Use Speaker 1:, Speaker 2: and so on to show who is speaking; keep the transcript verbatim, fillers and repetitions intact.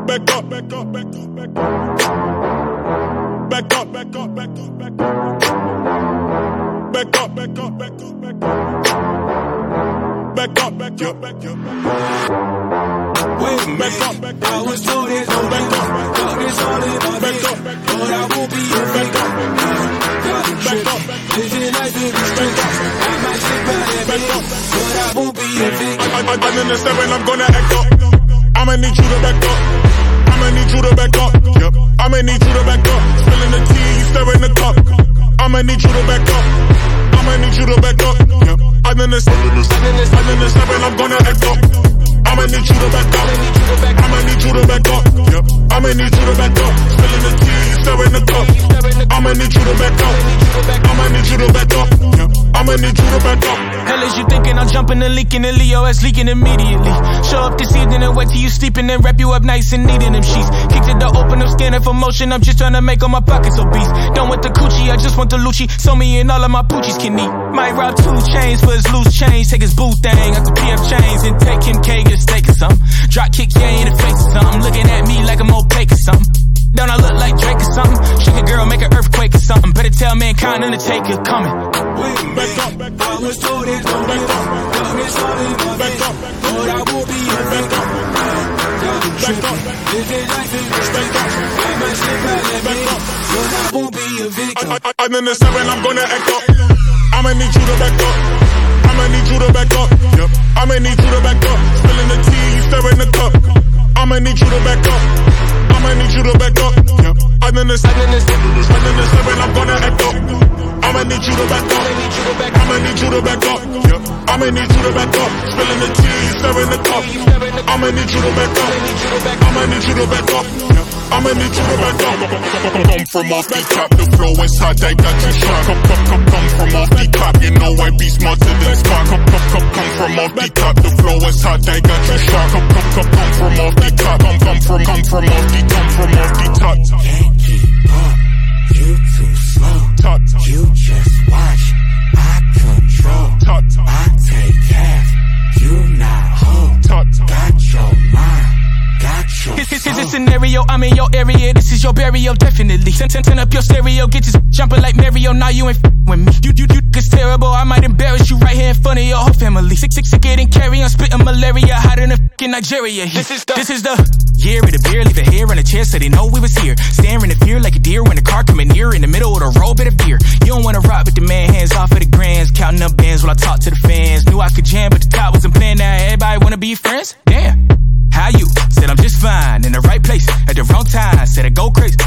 Speaker 1: back up, back up, back up, back up. Back up, back up, back up, back up. Back up, back up, back up, back up. Back up, back up, back up.
Speaker 2: Wait a minute, I was told there's no back up, back up. It's all in my head, but I won't be a back up, back up. Living life in the streets, I might slip out and back up, but I won't be a victim.
Speaker 1: I'm in the seven, I'm gonna act up. I'ma need you to back up. I'ma need you to back up. Yep. I'ma need you to back up. Spilling the tea, you stirring the cup. I'ma need you to back up. I'ma need you to back up. Yep. I'm in the seven, I'm in the seven, I'm gonna act up. I'ma need you to back up. I'ma need you to back up. Yep. I'ma need you to back up. Spilling the tea, you stirring the cup. I'ma need you to back up. I'ma need you to back up. Yep. I'ma need you to back up.
Speaker 3: Hell is you thinking I'm jumping and leaking and Leo is leaking immediately. Show up this evening and wait till you sleeping and wrap you up nice and neat in them sheets. Kick to the open, I'm scanning for motion, I'm just trying to make all my pockets obese. Don't want the coochie, I just want the Lucci, so me and all of my poochies can eat. Might rob two chains for his loose change, take his boo thing out the P F chains and take him K, get a steak or something. Drop kick, yeah, in the face or something, looking at me like I'm opaque or something. Don't I look like Drake or something? Shake a girl, make an earthquake or something. Better tell mankind Undertaker coming.
Speaker 2: Wait a minute, I was told there's no back up. It's all in my head, but I won't be a back up. Living life in the streets, I might slip out and back up, but I won't be a victim.
Speaker 1: I'm in the seven, I'm gonna act up. I'ma need you to back up. I'ma need you to back up. Yep. I'ma need you to back up. Spilling the tea, you stirring the cup. I'ma need you to back up. I'ma need you to back up. Yep. I'm in the seven, I'm in the seven, I'm gonna act up. I'ma need you to back up. I'ma need you to back up. Yep. I'ma need you to back up. Spilling the tea, stirring the cup. I'ma need you to back up. I'ma need you to back up. Yep. I'ma need you to back up.
Speaker 4: Come from off the top, the flow is hot, I got you shot. Come, come, come, come from off the top, you know I be smarter than Spock. Come, come, come, come from off the top, the flow is hot, I got you shot. Come, come, come, come from off the top, come, come from, come from off the, come from off the top.
Speaker 2: Can't keep up, you too slow.
Speaker 4: Top,
Speaker 2: you just watch, I control.
Speaker 4: Top,
Speaker 2: I take half, you not whole.
Speaker 4: Top,
Speaker 2: got your mind.
Speaker 3: This, this is a scenario, I'm in your area, this is your burial, definitely. Turn, turn, turn up your stereo, get this jumping like Mario, now you ain't f***ing with me. You, you, you, it's terrible, I might embarrass you right here in front of your whole family. Sick, sick, sick, getting carry on, spitting malaria, hotter than f***ing Nigeria. This is the, this is the year of the beer, leave a hair in a chair so they know we was here. Staring in fear like a deer when the car coming near, in the middle of the road, bit of beer. You don't wanna rock with the man, hands off of the grands, counting up bands while I talk to the fans. Knew I could jam, but the top wasn't playing, now everybody wanna be friends? Damn. How you? Said I'm just fine, in the right place, at the wrong time. Said I go crazy,